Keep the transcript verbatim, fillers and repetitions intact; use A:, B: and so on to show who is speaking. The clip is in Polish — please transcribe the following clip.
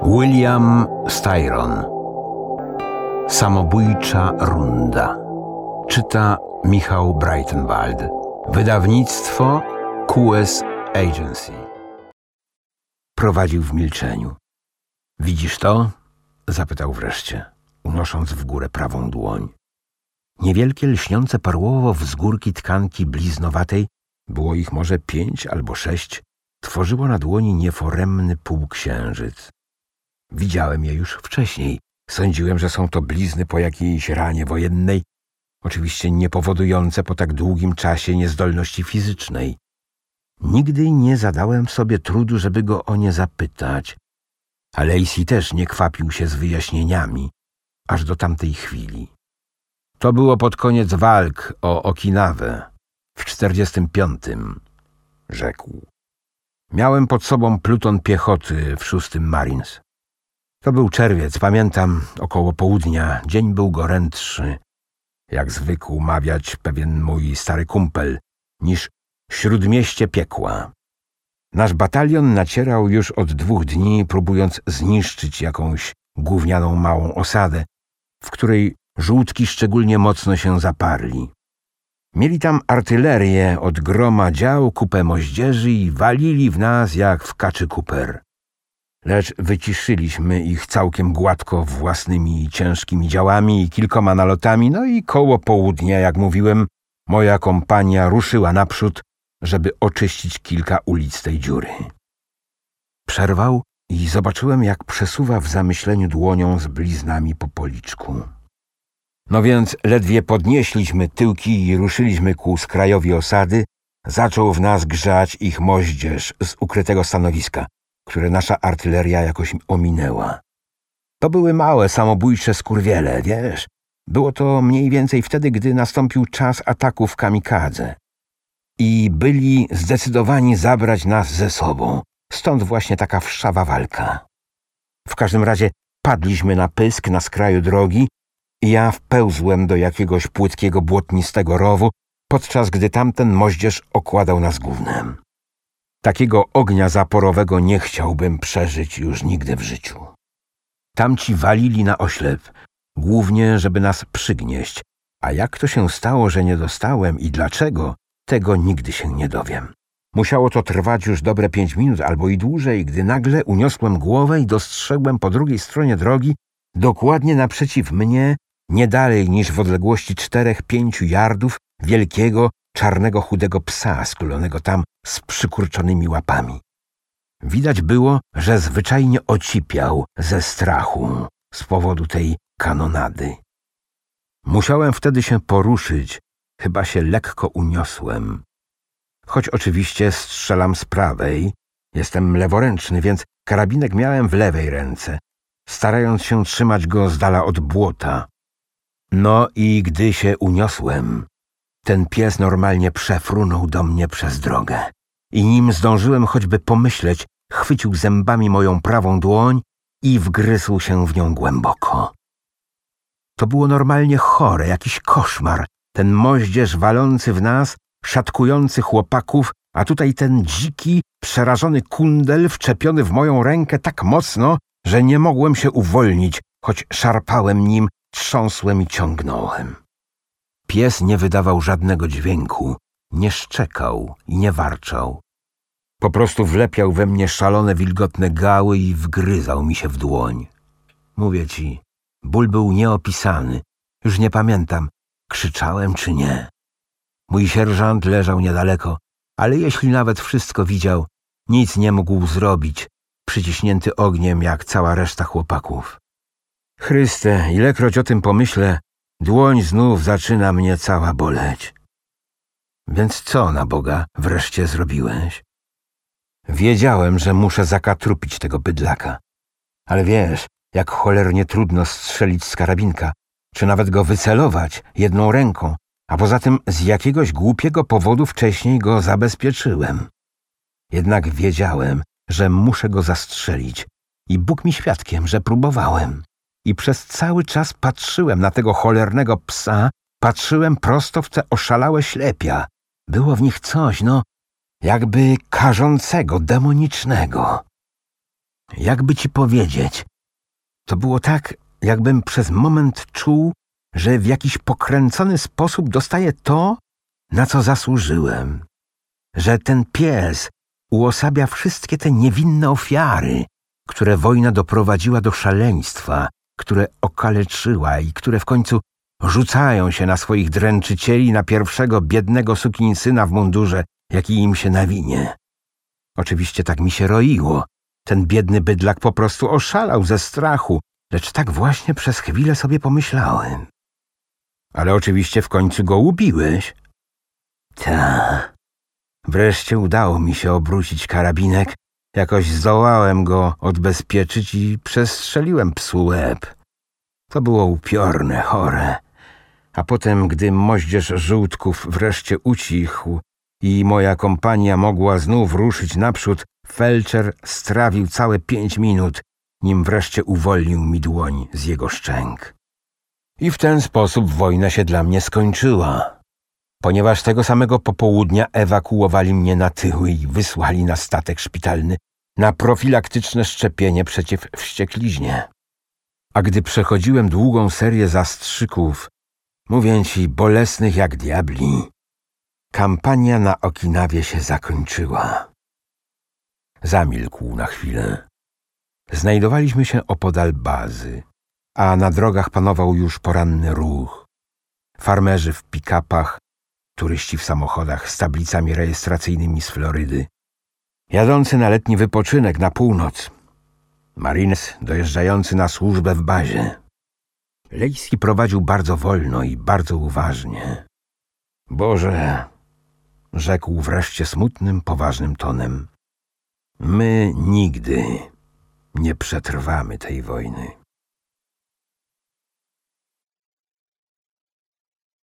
A: William Styron. Samobójcza runda. Czyta Michał Breitenwald. Wydawnictwo Q S Agency. Prowadził w milczeniu. Widzisz to? Zapytał wreszcie, unosząc w górę prawą dłoń. Niewielkie, lśniące perłowo wzgórki tkanki bliznowatej, było ich może pięć albo sześć, tworzyło na dłoni nieforemny półksiężyc. Widziałem je już wcześniej. Sądziłem, że są to blizny po jakiejś ranie wojennej, oczywiście nie powodujące po tak długim czasie niezdolności fizycznej. Nigdy nie zadałem sobie trudu, żeby go o nie zapytać, a Lacey też nie kwapił się z wyjaśnieniami, aż do tamtej chwili. To było pod koniec walk o Okinawę w czterdziestym piątym, rzekł. Miałem pod sobą pluton piechoty w szóstym Marines. To był czerwiec, pamiętam, około południa. Dzień był gorętszy, jak zwykł mawiać pewien mój stary kumpel, niż śródmieście piekła. Nasz batalion nacierał już od dwóch dni, próbując zniszczyć jakąś gównianą małą osadę, w której żółtki szczególnie mocno się zaparli. Mieli tam artylerię od groma dział, kupę moździerzy i walili w nas jak w kaczy kuper. Lecz wyciszyliśmy ich całkiem gładko własnymi ciężkimi działami i kilkoma nalotami, no i koło południa, jak mówiłem, moja kompania ruszyła naprzód, żeby oczyścić kilka ulic tej dziury. Przerwał i zobaczyłem, jak przesuwa w zamyśleniu dłonią z bliznami po policzku. No więc ledwie podnieśliśmy tyłki i ruszyliśmy ku skrajowi osady, zaczął w nas grzać ich moździerz z ukrytego stanowiska, które nasza artyleria jakoś ominęła. To były małe, samobójcze skurwiele, wiesz? Było to mniej więcej wtedy, gdy nastąpił czas ataków kamikadze. I byli zdecydowani zabrać nas ze sobą. Stąd właśnie taka wszawa walka. W każdym razie padliśmy na pysk na skraju drogi i ja wpełzłem do jakiegoś płytkiego, błotnistego rowu, podczas gdy tamten moździerz okładał nas gównem. Takiego ognia zaporowego nie chciałbym przeżyć już nigdy w życiu. Tamci walili na oślep, głównie żeby nas przygnieść, a jak to się stało, że nie dostałem i dlaczego, tego nigdy się nie dowiem. Musiało to trwać już dobre pięć minut albo i dłużej, gdy nagle uniosłem głowę i dostrzegłem po drugiej stronie drogi, dokładnie naprzeciw mnie, nie dalej niż w odległości czterech, pięciu yardów, wielkiego, czarnego, chudego psa skulonego tam z przykurczonymi łapami. Widać było, że zwyczajnie ocipiał ze strachu z powodu tej kanonady. Musiałem wtedy się poruszyć, chyba się lekko uniosłem. Choć oczywiście strzelam z prawej, jestem leworęczny, więc karabinek miałem w lewej ręce, starając się trzymać go z dala od błota. No i gdy się uniosłem, ten pies normalnie przefrunął do mnie przez drogę i nim zdążyłem choćby pomyśleć, chwycił zębami moją prawą dłoń i wgryzł się w nią głęboko. To było normalnie chore, jakiś koszmar, ten moździerz walący w nas, szatkujący chłopaków, a tutaj ten dziki, przerażony kundel wczepiony w moją rękę tak mocno, że nie mogłem się uwolnić, choć szarpałem nim, trząsłem i ciągnąłem. Pies nie wydawał żadnego dźwięku, nie szczekał i nie warczał. Po prostu wlepiał we mnie szalone, wilgotne gały i wgryzał mi się w dłoń. Mówię ci, ból był nieopisany. Już nie pamiętam, krzyczałem czy nie. Mój sierżant leżał niedaleko, ale jeśli nawet wszystko widział, nic nie mógł zrobić, przyciśnięty ogniem jak cała reszta chłopaków. Chryste, ilekroć o tym pomyślę, dłoń znów zaczyna mnie cała boleć. Więc co, na Boga, wreszcie zrobiłeś? Wiedziałem, że muszę zakatrupić tego bydlaka. Ale wiesz, jak cholernie trudno strzelić z karabinka, czy nawet go wycelować jedną ręką, a poza tym z jakiegoś głupiego powodu wcześniej go zabezpieczyłem. Jednak wiedziałem, że muszę go zastrzelić i Bóg mi świadkiem, że próbowałem. I przez cały czas patrzyłem na tego cholernego psa, patrzyłem prosto w te oszalałe ślepia. Było w nich coś, no, jakby karzącego, demonicznego. Jakby ci powiedzieć, to było tak, jakbym przez moment czuł, że w jakiś pokręcony sposób dostaję to, na co zasłużyłem. Że ten pies uosabia wszystkie te niewinne ofiary, które wojna doprowadziła do szaleństwa, które okaleczyła i które w końcu rzucają się na swoich dręczycieli, na pierwszego biednego sukinsyna w mundurze, jaki im się nawinie. Oczywiście tak mi się roiło. Ten biedny bydlak po prostu oszalał ze strachu, lecz tak właśnie przez chwilę sobie pomyślałem. Ale oczywiście w końcu go ubiłeś. Ta. Wreszcie udało mi się obrócić karabinek. Jakoś zdołałem go odbezpieczyć i przestrzeliłem psu łeb. To było upiorne, chore. A potem, gdy moździerz żółtków wreszcie ucichł i moja kompania mogła znów ruszyć naprzód, felczer strawił całe pięć minut, nim wreszcie uwolnił mi dłoń z jego szczęk. I w ten sposób wojna się dla mnie skończyła, ponieważ tego samego popołudnia ewakuowali mnie na tyły i wysłali na statek szpitalny na profilaktyczne szczepienie przeciw wściekliźnie. A gdy przechodziłem długą serię zastrzyków, mówię ci, bolesnych jak diabli, kampania na Okinawie się zakończyła. Zamilkł na chwilę. Znajdowaliśmy się opodal bazy, a na drogach panował już poranny ruch. Farmerzy w pick-upach, turyści w samochodach z tablicami rejestracyjnymi z Florydy, jadący na letni wypoczynek na północ, marines dojeżdżający na służbę w bazie. Lejski prowadził bardzo wolno i bardzo uważnie. Boże, rzekł wreszcie smutnym, poważnym tonem, my nigdy nie przetrwamy tej wojny.